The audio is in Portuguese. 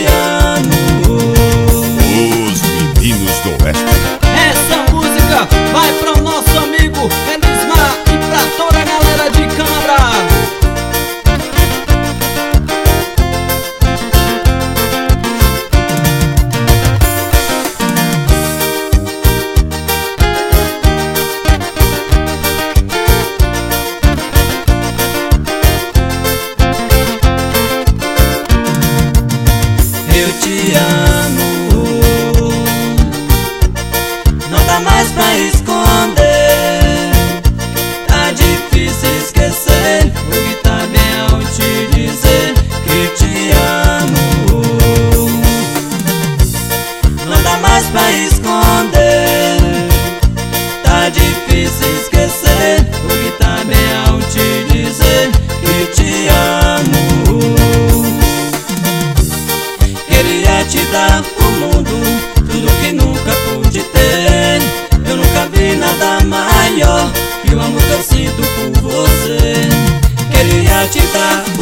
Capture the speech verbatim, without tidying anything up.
amo. Os Meninos do Oeste. Essa música vai para o nosso amigo Elismar e pra toda a galera de Câmara. Eu te amo, não dá mais pra esconder. Tá difícil esquecer, o que tá bem ao te dizer que te amo. Não dá mais pra esconder. Tá difícil esquecer, o que tá bem ao te dizer que te amo. Queria te dar o mundo, tudo que nunca pude ter. Eu nunca vi nada maior que o amor que eu sinto por você. Queria te dar